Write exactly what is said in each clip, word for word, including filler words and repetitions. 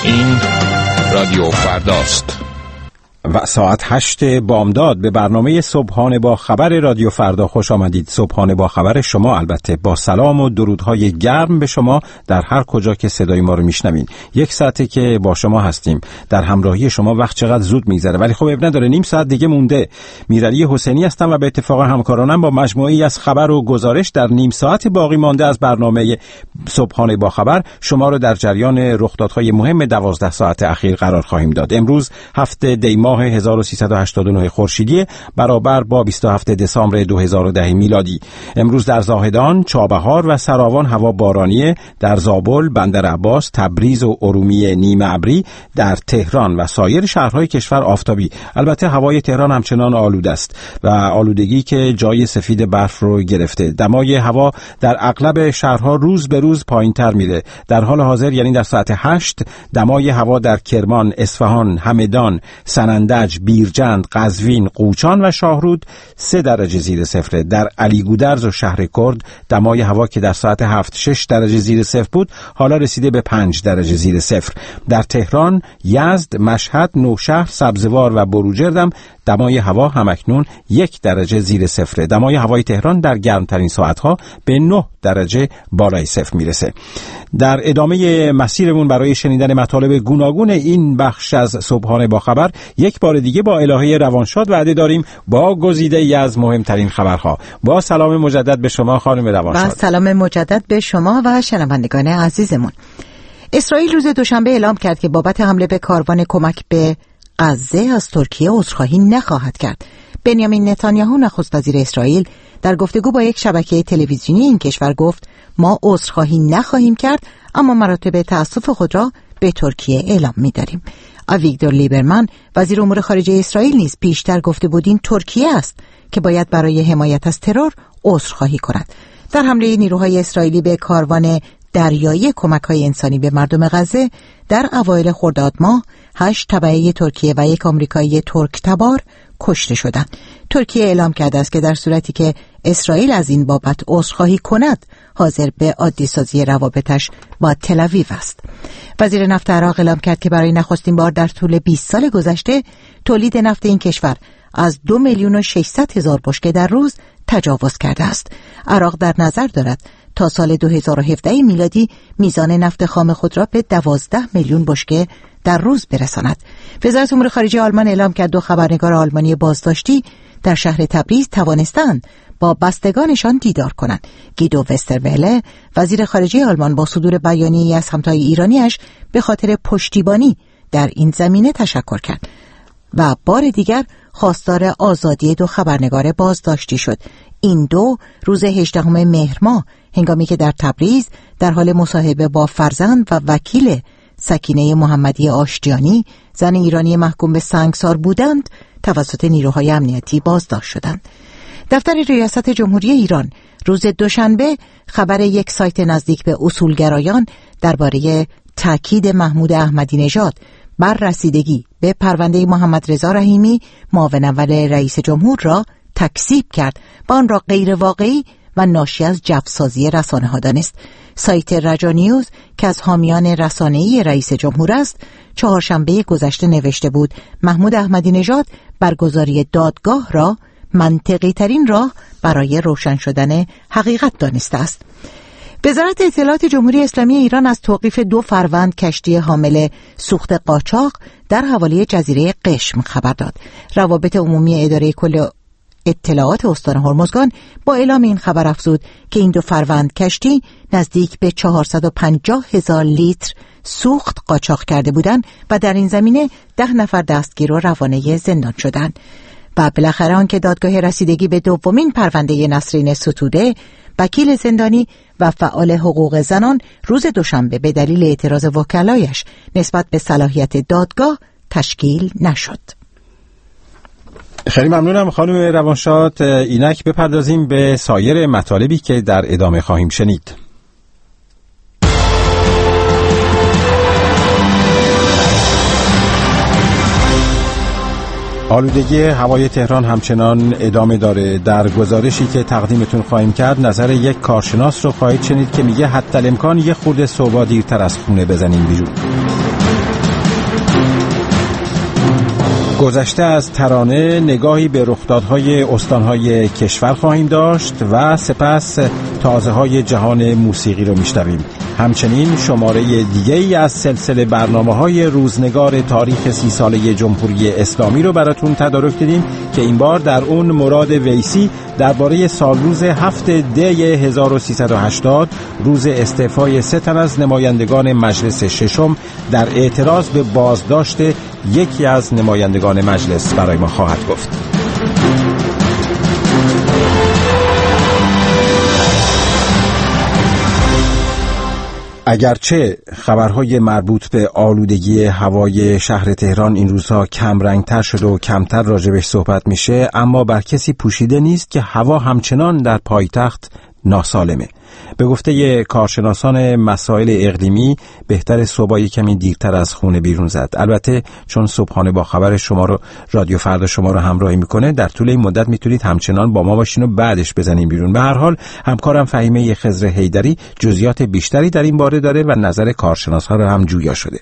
این رادیو فرداست و ساعت هشت بامداد به برنامه صبحانه با خبر رادیو فردا خوش آمدید. صبحانه با خبر شما، البته با سلام و درودهای گرم به شما در هر کجا که صدای ما رو میشنوین. یک ساعته که با شما هستیم، در همراهی شما. وقت چقدر زود میگذره، ولی خب اب نداره، نیم ساعت دیگه مونده. میرعلی حسینی هستم و به اتفاق همکارانم با مجموعه‌ای از خبر و گزارش در نیم ساعت باقی مانده از برنامه صبحانه با خبر شما رو در جریان رخدادهای مهم دوازده ساعت اخیر قرار خواهیم داد. امروز هفته دی ماه هزار و سیصد و هشتاد و نه خورشیدی برابر با بیست و هفتم دسامبر دو هزار و ده میلادی. امروز در زاهدان، چابهار و سراوان هوا بارانیه، در زابل، بندر عباس، تبریز و ارومیه نیمه ابری، در تهران و سایر شهرهای کشور آفتابی. البته هوای تهران همچنان آلوده است و آلودگی که جای سفید برف رو گرفته. دمای هوا در اغلب شهرها روز به روز پایین‌تر میره. در حال حاضر، یعنی در ساعت هشت، دمای هوا در کرمان، اصفهان، همدان، سنندج، بیرجند، قزوین، قوچان و شاهرود سه درجه زیر صفر. در علیگودرز و شهر کرد دمای هوا که در ساعت هفت شش درجه زیر صفر بود، حالا رسیده به پنج درجه زیر صفر. در تهران، یزد، مشهد، نوشهر، سبزوار و بروجردم دمای هوا همکنون یک درجه زیر صفر. دمای هوای تهران در گرمترین ساعتها به نه درجه بالای صفر میرسه. در ادامه مسیرمون برای شنیدن مطالب گوناگون این بخش از صبحانه با خبر، یک بار دیگه با الهه روانشاد وعده داریم با گزیده ای از مهمترین خبرها. با سلام مجدد به شما خانم روانشاد. با سلام مجدد به شما و شنوندگان عزیزمون. اسرائیل روز دوشنبه اعلام کرد که بابت حمله به کاروان کمک به غزه از ترکیه عذرخواهی نخواهد کرد. بنیامین نتانیاهو نخست وزیر اسرائیل در گفتگو با یک شبکه تلویزیونی این کشور گفت ما عذرخواهی نخواهیم کرد، اما مراتب تأسف خود را به ترکیه اعلام می‌داریم. آویگدور لیبرمن وزیر امور خارجه اسرائیل نیز پیشتر گفته بود این ترکیه است که باید برای حمایت از ترور عذرخواهی کند. در حمله نیروهای اسرائیلی به کاروان دریایی کمک‌های انسانی به مردم غزه در اوایل خرداد ماه، هشت تبعه ترکیه و یک آمریکایی ترک تبار کشته شدند. ترکیه اعلام کرده است که در صورتی که اسرائیل از این بابت عذرخواهی کند، حاضر به عادی سازی روابطش با تل‌آویو است. وزیر نفت عراق اعلام کرد که برای نخستین بار در طول بیست سال گذشته تولید نفت این کشور از دو میلیون و ششصد هزار بشکه در روز تجاوز کرده است. عراق در نظر دارد تا سال دو هزار و هفده میلادی میزان نفت خام خود را به دوازده میلیون بشکه در روز برساند. وزارت امور خارجه آلمان اعلام کرد دو خبرنگار آلمانی بازداشتی در شهر تبریز توانستند با بستگانشان دیدار کنند. گیدو وستروله وزیر خارجه آلمان با صدور بیانیه‌ای از همتای ایرانیش به خاطر پشتیبانی در این زمینه تشکر کرد و بار دیگر خواستار آزادی دو خبرنگار بازداشتی شد. این دو روز هجدهم مهر ماه هنگامی که در تبریز در حال مصاحبه با فرزند و وکیل سکینه محمدی آشتیانی، زن ایرانی محکوم به سنگسار بودند، توسط نیروهای امنیتی بازداشت شدند. دفتر ریاست جمهوری ایران روز دوشنبه خبر یک سایت نزدیک به اصولگرایان درباره تاکید محمود احمدی نژاد بر رسیدگی به پرونده محمد رضا رحیمی معاون اول رئیس جمهور را تکذیب کرد و آن را غیر واقعی و ناشی از جوسازی رسانه‌ها دانست. سایت رجا نیوز که از حامیان رسانه‌ای رئیس جمهور است، چهارشنبه گذشته نوشته بود محمود احمدی نژاد برگزاری دادگاه را منطقی ترین راه برای روشن شدن حقیقت دانسته است. وزارت اطلاعات جمهوری اسلامی ایران از توقیف دو فروند کشتی حامل سوخت قاچاق در حوالی جزیره قشم خبر داد. روابط عمومی اداره کل اطلاعات استان هرمزگان با اعلام این خبر افزود که این دو فروند کشتی نزدیک به چهارصد و پنجاه هزار لیتر سوخت قاچاق کرده بودند و در این زمینه ده نفر دستگیر و روانه زندان شدند. و بالاخره آنکه دادگاه رسیدگی به دومین پرونده نسرین ستوده، وکیل زندانی و فعال حقوق زنان، روز دوشنبه به دلیل اعتراض وکلایش نسبت به صلاحیت دادگاه تشکیل نشد. خیلی ممنونم خانم روانشاد. اینک بپردازیم به سایر مطالبی که در ادامه خواهیم شنید. آلودگی هوای تهران همچنان ادامه داره. در گزارشی که تقدیمتون خواهیم کرد نظر یک کارشناس رو خواهید شنید که میگه حتی الامکان یه خورده صبح دیرتر از خونه بزنیم بیرون. گذشته از ترانه نگاهی به رخدادهای استانهای کشور خواهیم داشت و سپس تازه‌های جهان موسیقی رو میشنویم. همچنین شماره دیگه ای از سلسله برنامه‌های روزنگار تاریخ سی ساله جمهوری اسلامی رو براتون تدارک دیدیم که این بار در اون مراد ویسی درباره سالروز هفت دی هزار و سیصد و هشتاد، روز استعفای سه تن از نمایندگان مجلس ششم در اعتراض به بازداشت یکی از نمایندگان مجلس برای ما خواهد گفت. اگرچه خبرهای مربوط به آلودگی هوای شهر تهران این روزها کم رنگتر شده و کمتر راجبش صحبت میشه، اما بر کسی پوشیده نیست که هوا همچنان در پایتخت ناسالمه. به گفته کارشناسان مسائل اقلیمی بهتر صبح کمی دیرتر از خونه بیرون زد. البته چون صبحانه با خبر شما رو رادیو فردا شما رو همراهی میکنه، در طول این مدت میتونید همچنان با ما باشین و بعدش بزنین بیرون. به هر حال همکارم فهیمه خضر حیدری جزئیات بیشتری در این باره داره و نظر کارشناسا رو هم جویا شده.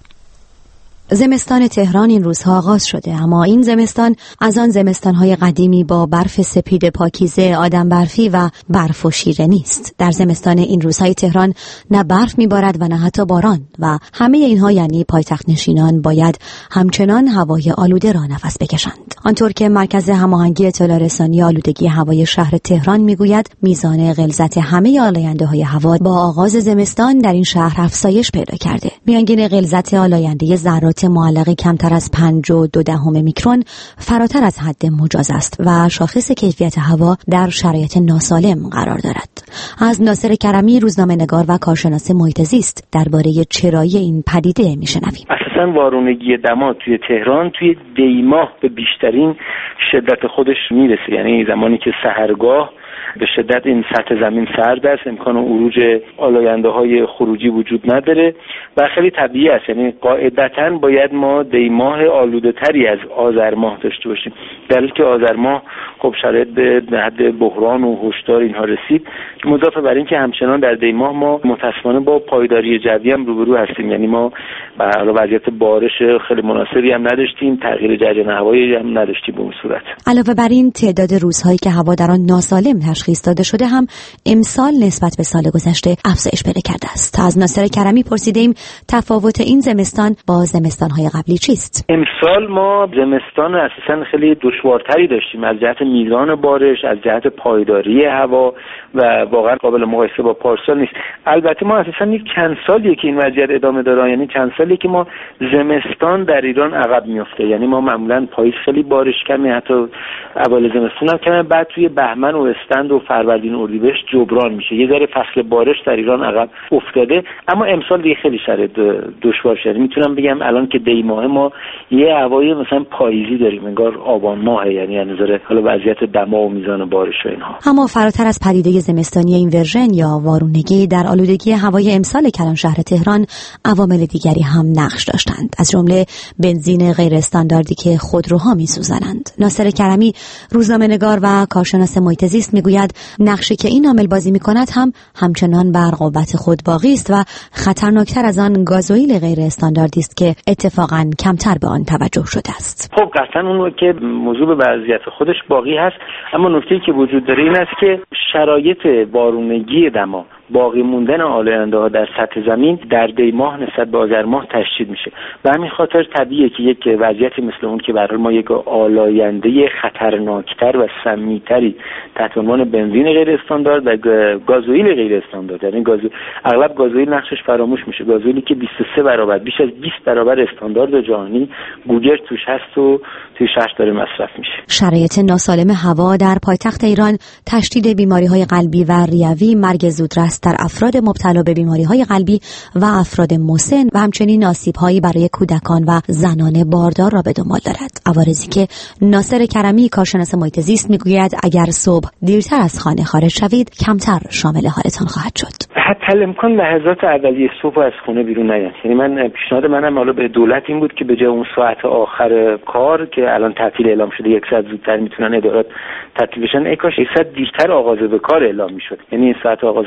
زمستان تهران این روزها آغاز شده، اما این زمستان از آن زمستان‌های قدیمی با برف سپید پاکیزه آدم برفی و برف و شیره نیست. در زمستان این روزهای تهران نه برف میبارد و نه حتی باران و همه اینها یعنی پایتخت نشینان باید همچنان هوای آلوده را نفس بکشند. آنطور که مرکز هماهنگی اطلاع رسانی آلودگی هوای شهر تهران میگوید میزان غلظت همه آلاینده‌های هوا با آغاز زمستان در این شهر افزایش پیدا کرده. میانگین غلظت آلاینده ذرات معلق کمتر از پنج و دو دهم میکرون فراتر از حد مجاز است و شاخص کیفیت هوا در شرایط ناسالم قرار دارد. از ناصر کرمی روزنامه‌نگار و کارشناس محیط زیست درباره چرایی این پدیده میشنویم. اساساً وارونگی دما توی تهران توی دی ماه به بیشترین شدت خودش میرسه، یعنی زمانی که سحرگاه به شدت این سطح زمین سرد است، امکان عروج آلاینده‌های خروجی وجود نداره و خیلی طبیعی است. یعنی قاعدتاً باید ما دی ماه آلوده‌تری از آذر ماه داشته باشیم، در حالی که آذر ماه خب شرایط به حد بحران و هشدار اینها رسید. مضافه بر این که همچنان در دی ماه ما متأسفانه با پایداری جوی هم روبرو هستیم، یعنی ما به هر حال وضعیت بارش خیلی مناسبی هم نداشتیم، تغییر جریان هوایی هم نداشتیم به اون صورت. علاوه بر این تعداد روزهایی که هوا در آن ناسالم تشخیص داده شده هم امسال نسبت به سال گذشته افزایش پیدا کرده است. از ناصر کرمی پرسیدیم تفاوت این زمستان با زمستان‌های قبلی چیست؟ امسال ما زمستان اساساً خیلی دشوارتری داشتیم از جهت میزان بارش، از جهت پایداری هوا و واقعا قابل مقایسه با پارسال نیست. البته ما اساساً یک چند سالیه که این وضعیت ادامه داره، یعنی چند سالیه که ما زمستان در ایران عقب میفته، یعنی ما معمولاً پاییز خیلی بارش کمی، حتی اوایل زمستون هم کمی، بعد توی بهمن و اسفند و فروردین و اردیبهشت جبران میشه. یه ذره فصل بارش در ایران عقب افتاده، اما امسال دیگه خیلی شرایط دشوار شده. میتونم بگم الان که دی ماه ما یه هوای مثلا پاییزی داریم، انگار آبان ماه، یعنی از نظر حالا وضعیت دما و میزان بارش و اینها. اما فراتر از پدیده زمستانی این ورژن یا وارونگی در آلودگی هوای امسال کلان شهر تهران عوامل دیگری هم نقش داشتند، از جمله بنزین غیر استانداردی که خودروها میسوزانند. ناصر کرمی روزنامه‌نگار و کارشناس محیط زیست میگوید نقشی که این عامل بازی میکند هم همچنان بر قوت خود باقی است و خطرناکتر از آن گازوئیل غیر استانداردی است که اتفاقاً کمتر به آن توجه شده است. خب قطعاً اون که موضوع به وضعیت خودش باقی هست، اما نکته‌ای که وجود داره این است که شرایط وارونگی دما، باقی موندن آلاینده‌ها در سطح زمین در دی ماه نسبت به آذر ماه تشدید میشه. به همین خاطر طبیعیه که یک وضعیتی مثل اون که برای ما یک آلاینده خطرناکتر و سمی‌تری تحت عنوان بنزین غیر استاندارد و گازوئیل غیر استاندارد، یعنی گاز اغلب گازوئیل نقشش فراموش میشه، گازوئیلی که بیست و سه برابر بیش از بیست برابر استاندارد جهانی گوگل توش هست و توی شهر داره مصرف میشه. شرایط ناسالم هوا در پایتخت ایران تشدید بیماری‌های قلبی و ریوی، مرگ زودرس در افراد مبتلا به بیماری‌های قلبی و افراد مسن و همچنین آسیب‌هایی برای کودکان و زنان باردار را به دنبال دارد. عوارضی که ناصر کرمی کارشناس محیط زیست میگوید اگر صبح دیرتر از خانه خارج شوید کمتر شامل حالتان خواهد شد. حتی امکان لحظات اولیه صبح از خونه بیرون نیاد. یعنی من پیشنهاد منم حالا به دولت این بود که به جای اون ساعت آخر کار که الان تعطیل اعلام شده، یک ساعت زودتر میتونن ادارات تعطیل بشن، ای کاش یک ساعت دیرتر آغاز به کار اعلام میشد. یعنی این ساعت آغاز به کار در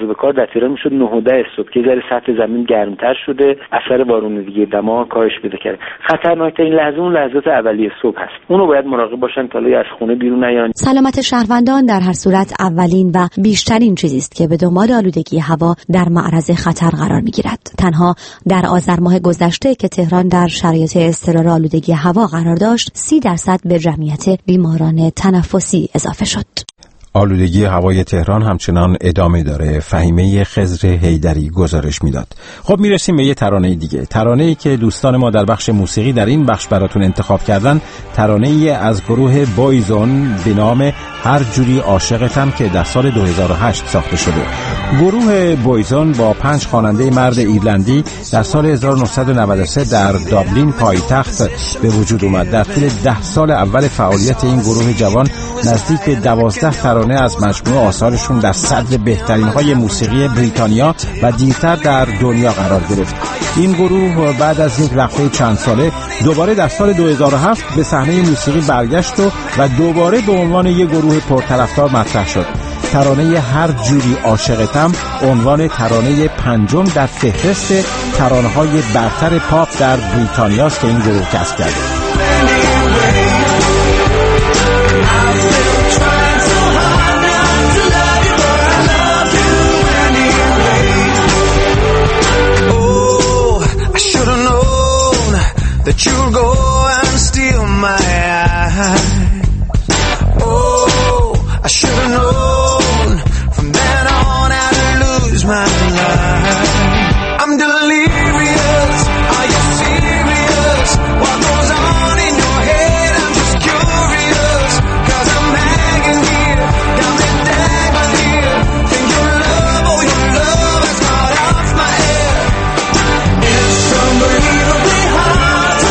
در تهران میشد نه و ده صبح که ذره سطح زمین گرمتر شده، اثر بارون دیگه دما کاهش پیدا کرده. خطرناکترین لحظه اون لحظات اولیه صبح هست، اونو باید مراقب باشن تا از خونه بیرون نیان. سلامت شهروندان در هر صورت اولین و بیشترین چیزی است که به دنبال آلودگی هوا در معرض خطر قرار میگیرد. تنها در آذر ماه گذشته که تهران در شرایط اضطرار آلودگی هوا قرار داشت، سی درصد به جمعیت بیماران تنفسی اضافه شد. آلودگی هوای تهران همچنان ادامه داره. فهیمه خضر حیدری گزارش میداد. خب میرسیم به یه ترانه دیگه، ترانه‌ای که دوستان ما در بخش موسیقی در این بخش براتون انتخاب کردن، ترانه‌ای از گروه بویزون به نام هر جوری عاشقتم که در سال دو هزار و هشت ساخته شده. گروه بویزون با پنج خواننده مرد ایرلندی در سال هزار و نهصد و نود و سه در دابلین پایتخت به وجود اومد. در طول ده سال اول فعالیت این گروه جوان نزدیک دوازده ترانه از مجموعه آثارشون در صدر بهترین های موسیقی بریتانیا و دیرتر در دنیا قرار گرفت. این گروه بعد از یک وقفه چند ساله دوباره در سال دو هزار و هفت به صحنه موسیقی برگشت و و دوباره به عنوان یک گروه پرطرفدار مطرح شد. ترانه هر جوری عاشقتم عنوان ترانه پنجم در فهرست ترانه‌های برتر پاپ در بریتانیا است که این گروه کسب کرده. That you'll go and steal my eyes. Oh, I should have known from then on how to lose my life. I'm delirious, are you serious? What goes on in your head? I'm just curious, cause I'm hanging here, down the diamond here. Think your love, oh your love has got off my head. It's unbelievably hard.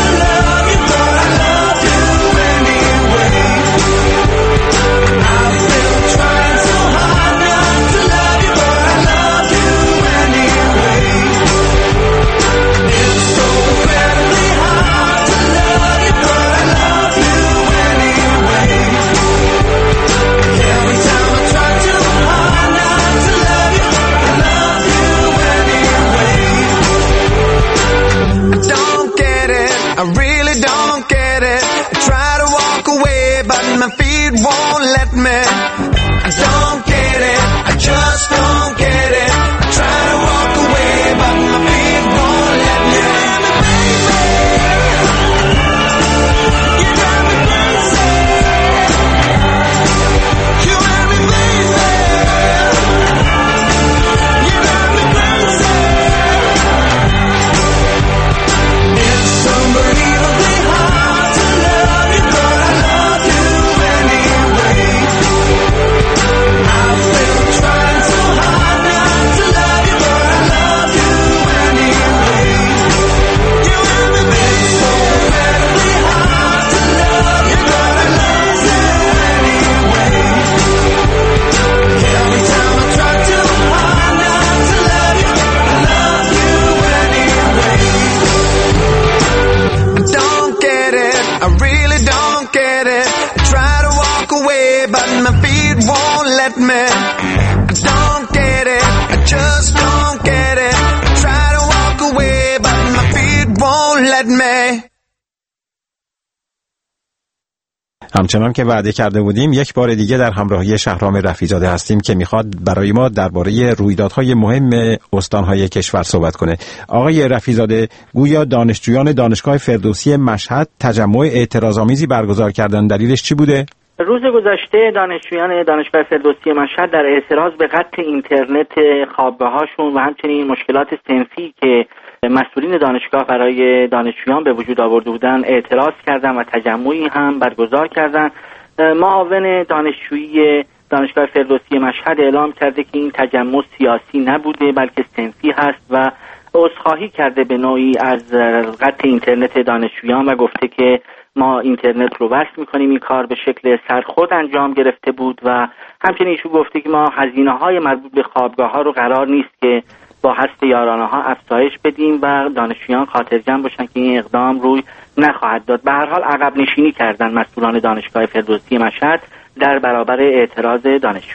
I really don't get it. I try to walk away, but my feet won't let me. I don't get it. I just don't get it. I try to walk away, but my feet won't let me. You drive me crazy. You drive me crazy. You drive me crazy. It's unbelievably hard to love you, but I love you anyway. I've been trying so hard not to love you, but I love you anyway. You and me, baby. It's so incredibly hard to love you, but I love you anyway. Every time I try too hard not to love you, I love you anyway. Don't get it, I really don't get it. I try to walk away, but my feet won't let me. I don't get it, I just don't get it. I try to walk away, but my feet won't let me. همچنان که وعده کرده بودیم یک بار دیگه در همراهی شهرام رفیع‌زاده هستیم که میخواد برای ما درباره رویدادهای مهم استانهای کشور صحبت کنه. آقای رفیع‌زاده، گویا دانشجویان دانشگاه فردوسی مشهد تجمع اعتراض‌آمیزی برگزار کردن، دلیلش چی بوده؟ روز گذشته دانشجویان دانشگاه فردوسی مشهد در اعتراض به قطع اینترنت خوابگاه‌هاشون و همچنین مشکلات صنفی که مسئولین دانشگاه برای دانشجویان به وجود آورده بودن اعتراض کردن و تجمعی هم برگزار کردن. معاون دانشجویی دانشگاه فردوسی مشهد اعلام کرده که این تجمع سیاسی نبوده بلکه صنفی هست و عذرخواهی کرده به نوعی از قطع اینترنت دانشجویان و گفته که ما اینترنت رو وصل می‌کنیم. این کار به شکل سرخود انجام گرفته بود و همچنین ایشون گفته که ما هزینه‌های مربوط به خوابگاه‌ها رو قرار نیست که با هست یارانه‌ها افزایش بدیم و دانشجویان خاطرجمع باشن که این اقدام روی نخواهد داد. به هر حال عقب نشینی کردن مسئولان دانشگاه فردوسی مشهد در برابر اعتراض دانشجویان.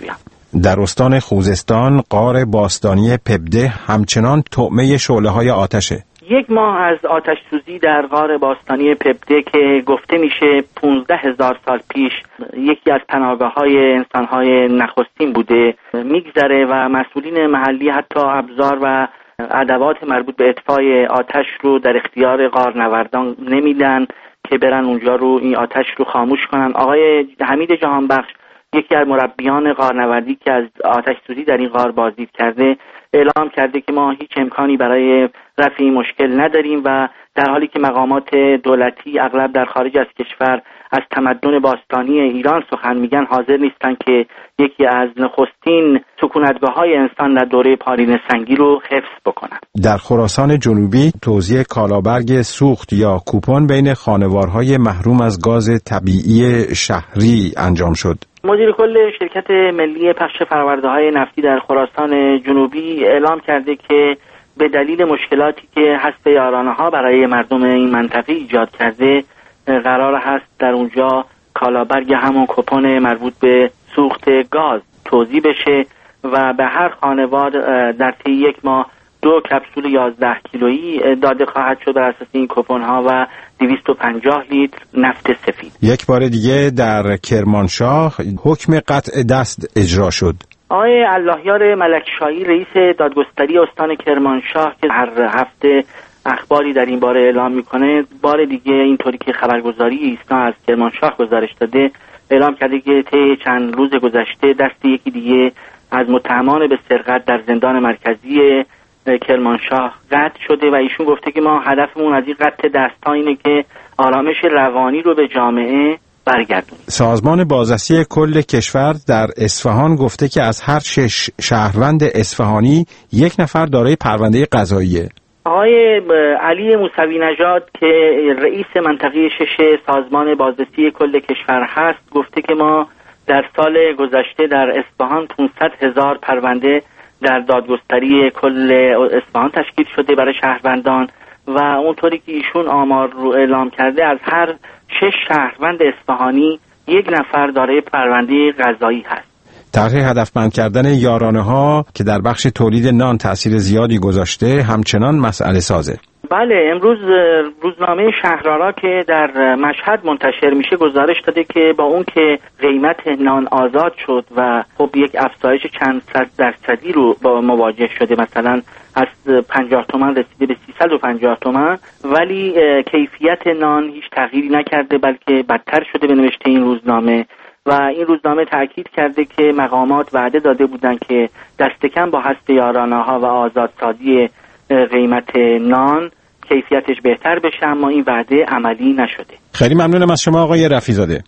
در استان خوزستان غار باستانی پبده همچنان طعمه شعله‌های آتشه. یک ماه از آتش سوزی در غار باستانی پبده که گفته میشه پونزده هزار سال پیش یکی از پناهگاه‌های انسان‌های نخستین بوده میگذره و مسئولین محلی حتی ابزار و ادوات مربوط به اطفای آتش رو در اختیار غارنوردان نمیدن که برن اونجا رو این آتش رو خاموش کنن. آقای حمید جهانبخش یکی از مربیان غارنوردی که از آتش سوزی در این غار بازدید کرده اعلام کرده که ما هیچ امکانی برای رفع این مشکل نداریم و در حالی که مقامات دولتی اغلب در خارج از کشور از تمدن باستانی ایران سخن میگن حاضر نیستن که یکی از نخستین سکونتگاه‌های انسان در دوره پارین سنگی رو حفظ بکنن. در خراسان جنوبی توزیع کالابرگ سوخت یا کوپن بین خانوارهای محروم از گاز طبیعی شهری انجام شد. مدیر کل شرکت ملی پخش فرآورده‌های نفتی در خراسان جنوبی اعلام کرده که به دلیل مشکلاتی که حزب یارانه‌ها برای مردم این منطقه ایجاد کرده قرار هست در اونجا کالابرگ همون کوپن مربوط به سوخت گاز توزیع بشه و به هر خانوار در طی یک ماه دو کپسول یازده کیلویی داده خواهد شد بر اساس این کوپن ها و دویست و پنجاه لیتر نفت سفید. یک بار دیگه در کرمانشاه حکم قطع دست اجرا شد. آقای اللهیار ملکشاهی رئیس دادگستری استان کرمانشاه که هر هفته اخباری در این باره اعلام میکنه بار دیگه اینطوری که خبرگزاری ایسنا از کرمانشاه گزارش داده اعلام کرده که طی چند روز گذشته دست یکی دیگه از متهمان به سرقت در زندان مرکزی کرمانشاه قطع شده و ایشون گفته که ما هدفمون از این قطع دست‌ها اینه که آرامش روانی رو به جامعه برگردونیم. سازمان بازرسی کل کشور در اصفهان گفته که از هر شش شهروند اصفهانی یک نفر دارای پرونده قضاییه. آقای علی موسوی نژاد که رئیس منطقه شش سازمان بازرسی کل کشور هست گفته که ما در سال گذشته در اصفهان پانصد هزار پرونده در دادگستری کل اصفهان تشکیل شده برای شهروندان و اونطوری که ایشون آمار رو اعلام کرده از هر شش شهروند اصفهانی یک نفر دارای پرونده قضایی هست. طرح هدفمند کردن یارانه ها که در بخش تولید نان تأثیر زیادی گذاشته همچنان مسئله سازه. بله، امروز روزنامه شهرآرا که در مشهد منتشر میشه گزارش داده که با اون که قیمت نان آزاد شد و خب یک افزایش چند صد درصدی رو با مواجه شده، مثلا از پنجاه تومان رسیده به سیصد و پنجاه تومان، ولی کیفیت نان هیچ تغییری نکرده بلکه بدتر شده به نوشته این روزنامه. و این روزنامه تأکید کرده که مقامات وعده داده بودن که دست کم با حث یارانه‌ها و آزادسازی قیمت نان کیفیتش بهتر بشه، اما این وعده عملی نشده. خیلی ممنونم از شما آقای رفیع‌زاده.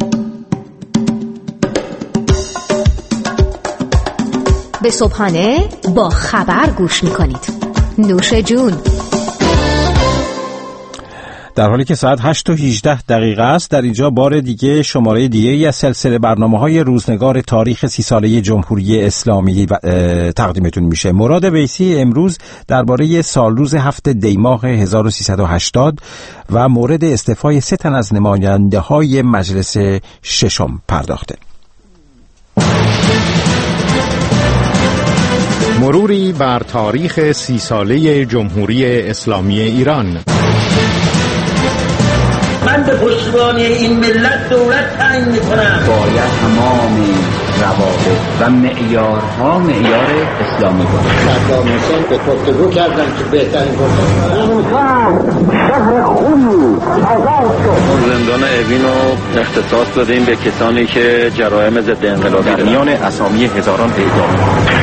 به صبحانه با خبر گوش میکنید. نوش جون. در حالی که ساعت هشت و هجده دقیقه است، در اینجا بار دیگه شماره دیگه ای از سلسله برنامه‌های روزنگار تاریخ سی ساله جمهوری اسلامی تقدیمتون میشه. مراد ویسی امروز درباره سالروز هفت دی ماه هزار و سیصد و هشتاد و مورد استعفای سه تن از نماینده‌های مجلس ششم پرداخته. مروری بر تاریخ سی ساله جمهوری اسلامی ایران. من به پشتیبانی این ملت دولت تعیین میکنم. باید تمام روابط و معیارها معیار اسلامی باشه. صدام حسین به گفتگو کردن که بهترین گفتگو شهر خونی آزاد شد. زندان اوین رو اختصاص دادیم به کسانی که جرایم ضد انقلابی در میان اسامی هزاران اعدام.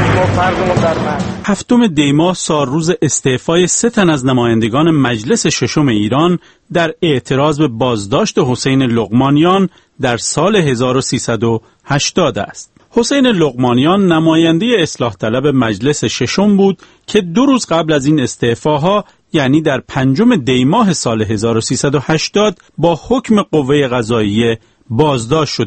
هفتم دی ماه سالروز استعفای سه تن از نمایندگان مجلس ششم ایران در اعتراض به بازداشت حسین لقمانیان در سال هزار و سیصد و هشتاد است. حسین لقمانیان نماینده اصلاح طلب مجلس ششم بود که دو روز قبل از این استعفاها، یعنی در پنجم دی ماه سال هزار و سیصد و هشتاد، با حکم قوه قضاییه بازداشت شده بود.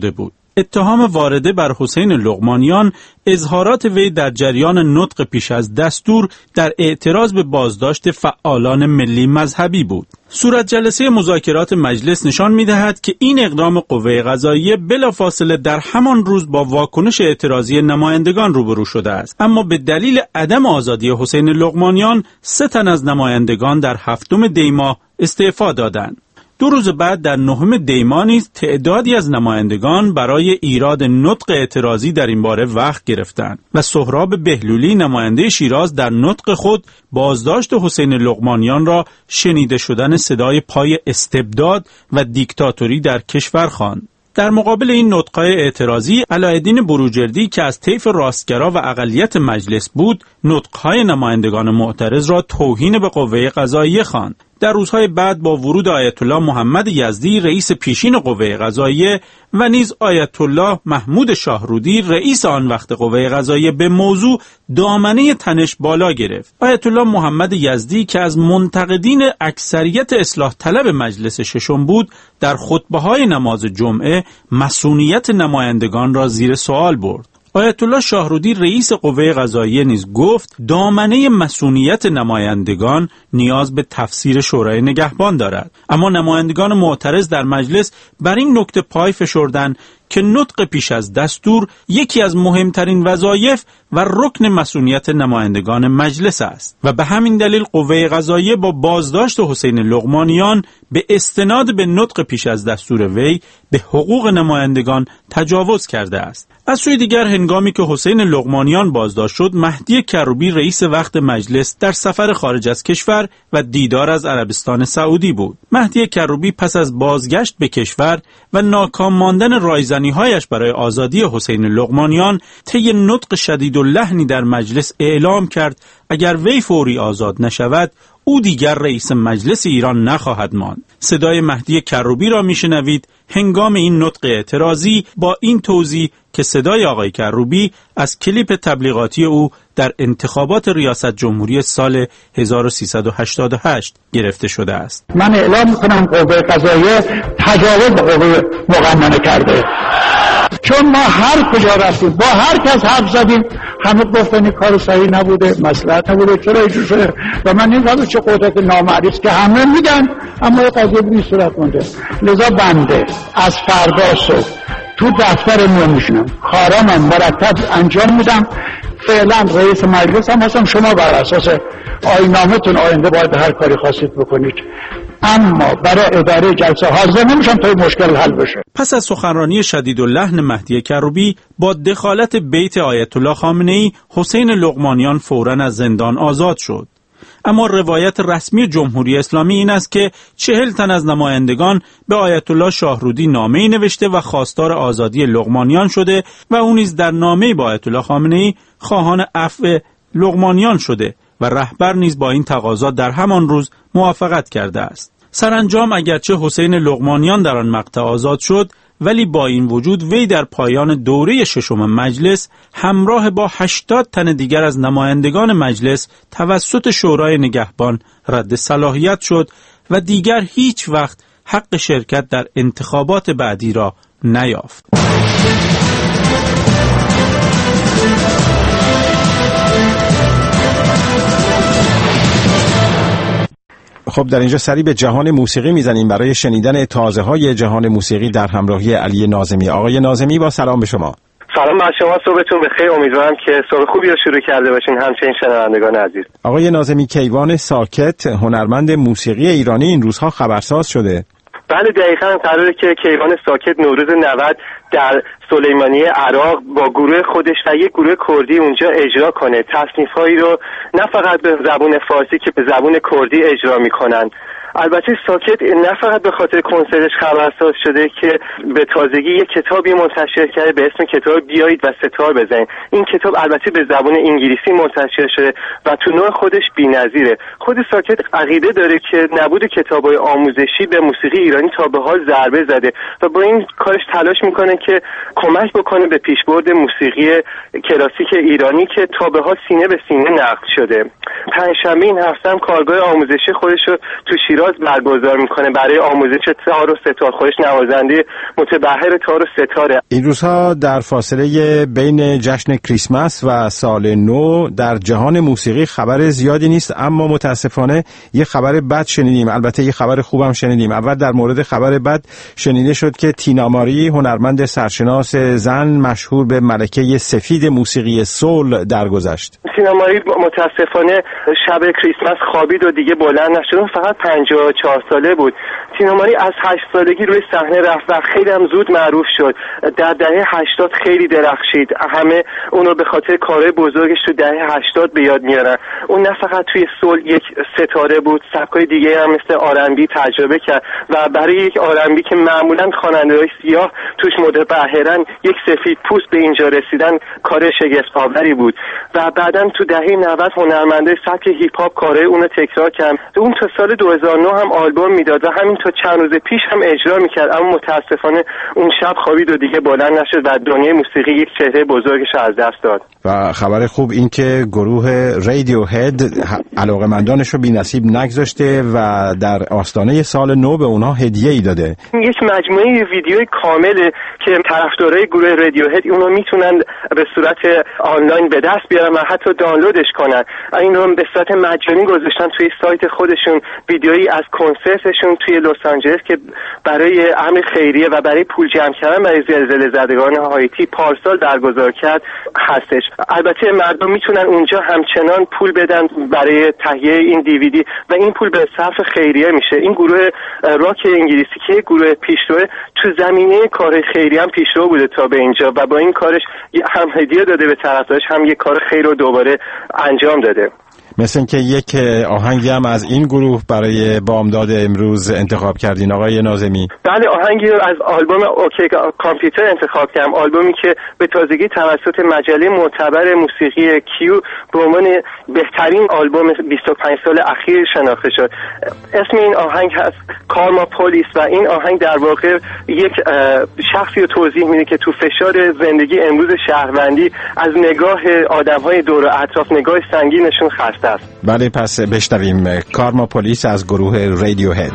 اتهام وارده بر حسین لقمانیان اظهارات وی در جریان نطق پیش از دستور در اعتراض به بازداشت فعالان ملی مذهبی بود. صورت جلسه مذاکرات مجلس نشان می‌دهد که این اقدام قوه قضاییه بلافاصله در همان روز با واکنش اعتراضی نمایندگان روبرو شده است، اما به دلیل عدم آزادی حسین لقمانیان سه تن از نمایندگان در هفتم دی ماه استعفا دادند. دو روز بعد در نهم دی ماه نیز تعدادی از نمایندگان برای ایراد نطق اعتراضی در این باره وقت گرفتند و سهراب بهلولی نماینده شیراز در نطق خود بازداشت حسین لقمانیان را شنیده شدن صدای پای استبداد و دیکتاتوری در کشور خواند. در مقابل این نطق‌های اعتراضی، علاءالدین بروجردی که از طیف راستگرا و اقلیت مجلس بود، نطق‌های نمایندگان معترض را توهین به قوه قضاییه خواند. در روزهای بعد با ورود آیت الله محمد یزدی رئیس پیشین قوه قضاییه و نیز آیت الله محمود شاهرودی رئیس آن وقت قوه قضاییه به موضوع دامنه تنش بالا گرفت. آیت الله محمد یزدی که از منتقدین اکثریت اصلاح طلب مجلس ششم بود، در خطبه‌های نماز جمعه مسئولیت نمایندگان را زیر سوال برد. آیت الله شاهرودی رئیس قوه قضاییه نیز گفت دامنه مسئولیت نمایندگان نیاز به تفسیر شورای نگهبان دارد، اما نمایندگان معترض در مجلس بر این نکته پای فشردند که نطق پیش از دستور یکی از مهمترین وظایف و رکن مسئولیت نمایندگان مجلس است و به همین دلیل قوه قضاییه با بازداشت حسین لقمانیان به استناد به نطق پیش از دستور وی به حقوق نمایندگان تجاوز کرده است. از سوی دیگر هنگامی که حسین لقمانیان بازداشت شد، مهدی کروبی رئیس وقت مجلس در سفر خارج از کشور و دیدار از عربستان سعودی بود. مهدی کروبی پس از بازگشت به کشور و ناکام ماندن رایزنی‌هایش برای آزادی حسین لقمانیان، طی نطق شدیداللحنی در مجلس اعلام کرد اگر وی فوری آزاد نشود او دیگر رئیس مجلس ایران نخواهد ماند. صدای مهدی کروبی را میشنوید هنگام این نطق اعتراضی با این توضیح که صدای آقای کروبی از کلیپ تبلیغاتی او در انتخابات ریاست جمهوری سال هزار و سیصد و هشتاد و هشت گرفته شده است. من اعلام میکنم قوه قضاییه تجاوز به قوه مقننه کرده، چون ما هر کجا رفتیم با هر کس حرف زدیم همه گفتن این کار صحیح نبوده، مصلحت نبوده، چرا اینجور شده و من این قضیه چه قدرت نامعریف که همه میگن اما این قضیه به این صورت مونده. لذا بنده از فردا صبح تو دفتر میون میشنم، کارامم مرتب انجام میدم. فعلا رئیس مجلس هم هستم، شما بر اساس آیین‌نامه‌تون آینده باید هر کاری خواستید بکنید، اما برای اداره جلسه حاضر نمیشم تا این مشکل حل بشه. پس از سخنرانی شدیداللحن مهدی کروبی با دخالت بیت آیت الله خامنه‌ای، حسین لقمانیان فوراً از زندان آزاد شد. اما روایت رسمی جمهوری اسلامی این است که چهل تن از نمایندگان به آیت الله شاهرودی نامه‌ای نوشته و خواستار آزادی لقمانیان شده و او نیز در نامه‌ای با آیت الله خامنه‌ای خواهان عفو لقمانیان شده و رهبر نیز با این تقاضا در همان روز موافقت کرده است. سرانجام اگرچه حسین لقمانیان در آن مقطع آزاد شد، ولی با این وجود وی در پایان دوره ششم مجلس همراه با هشتاد تن دیگر از نمایندگان مجلس توسط شورای نگهبان رد صلاحیت شد و دیگر هیچ وقت حق شرکت در انتخابات بعدی را نیافت. خب در اینجا سری به جهان موسیقی میزنیم برای شنیدن تازه های جهان موسیقی در همراهی علی ناظمی. آقای ناظمی با سلام به شما. سلام بر شما، صبحتون بخیر. امیدوارم که صبح خوبی رو شروع کرده باشین، همچنین شنوندگان عزیز. آقای ناظمی، کیوان ساکت هنرمند موسیقی ایرانی این روزها خبرساز شده. بله دقیقاً قراره که کیوان ساکت نوروز نود در سلیمانیه عراق با گروه خودش و یک گروه کردی اونجا اجرا کنه. تصنیف‌هایی رو نه فقط به زبان فارسی که به زبان کردی اجرا میکنن. البته ساکت نه فقط به خاطر کنسرتش خبرساز شده که به تازگی یک کتابی منتشر کرده به اسم کتاب بیایید و ستار بزنید. این کتاب البته به زبان انگلیسی منتشر شده و تو نوع خودش بی‌نظیره. خود ساکت عقیده داره که نبود کتاب‌های آموزشی به موسیقی ایرانی تا به حال ضربه زده و با این کارش تلاش میکنه که کمک بکنه به پیشبرد موسیقی کلاسیک ایرانی که تا به حال سینه به سینه نقل شده. پنجشنبه این هفته هم کارگاه آموزشی خودش رو تو شیراز شیراز برگزار میکنه برای آموزش تار و ستار. خودش نوازنده متبحر تار و ستاره. این روزها در فاصله بین جشن کریسمس و سال نو در جهان موسیقی خبر زیادی نیست، اما متاسفانه یه خبر بد شنیدیم. البته یه خبر خوبم شنیدیم. اول در مورد خبر بد شنیده شد که تینا ماری، هنرمند سرشناس زن مشهور به ملکه سفید موسیقی سول درگذشت. تینا ماری متاسفانه شب کریسمس خوابید و دیگه بلند نشد. اون فقط پنجاه و چهار ساله بود. تینا ماری از هشت سالگی روی صحنه رفت و خیلی هم زود معروف شد. در دهه هشتاد خیلی درخشید. همه اونو به خاطر کارهای بزرگش تو دهه هشتاد به یاد میارن. اون نه فقط توی سول یک ستاره بود، سبکای دیگه هم مثل آر ان بی تجربه کرد و برای یک آر ان بی که معمولا خواننده‌های سیاه توش متبحرن، یک سفید پوست به اینجا رسیدن کار شگفت‌آوری بود. و بعداً تو دهه نود هنرمندای سبک هیپ هاپ کارهای اونو تکرار کردن. اون تا سال دو هزار و نه هم آلبوم میداد و همین تا چند روز پیش هم اجرا میکرد، اما متاسفانه اون شب خوابید و دیگه بلند نشد و دنیای موسیقی یک چهره بزرگش از دست داد. و خبر خوب این که گروه رادیو هد علاقه‌مندانش رو بی‌نصیب نگذاشته و در آستانه سال نو به اونها هدیه‌ای داده. یک مجموعه ویدیوی کامله که طرفدارای گروه رادیو هد اونو میتونن به صورت آنلاین به دست بیارن و حتی دانلودش کنن. این رو به صورت مجانی گذاشتن توی سایت خودشون، ویدیویی از کنسرتشون توی لس آنجلس که برای امر خیریه و برای پول جمع کردن برای زلزله زدگان هایتی پارسال برگزار کرد هستش. البته مردم میتونن اونجا همچنان پول بدن برای تهیه این دیویدی و این پول به صرف خیریه میشه. این گروه راک انگلیسی که گروه پیشرو تو زمینه کار خیریه هم پیشرو بوده تا به اینجا و با این کارش هم هدیه داده به طرفدارش، هم یک کار خیر رو دوباره انجام داده. مثل اینکه یک آهنگی هم از این گروه برای بامداد امروز انتخاب کردین آقای ناظمی. بله، آهنگی رو از آلبوم اوکی کامپیوتر انتخاب کردم، آلبومی که به تازگی توسط مجله معتبر موسیقی کیو به عنوان بهترین آلبوم بیست و پنج سال اخیر شناخته شد. اسم این آهنگ هست کارما پلیس و این آهنگ در واقع یک شخصی رو توضیح میده که تو فشار زندگی امروز شهروندی از نگاه آدم‌های دور و اطراف نگاه سنگینشون خسته است. بله، پس بشنویم کارما پلیس از گروه رادیو هد.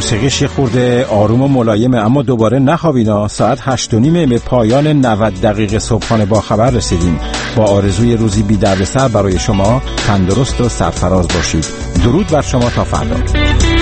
موسیقیش یه خورده آروم و ملایمه، اما دوباره نخوابینا. ساعت هشت و نیمه به پایان نود دقیقه صبحانه با خبر رسیدیم. با آرزوی روزی بی دردسر برای شما، تندرست و سرفراز باشید. درود بر شما تا فردا.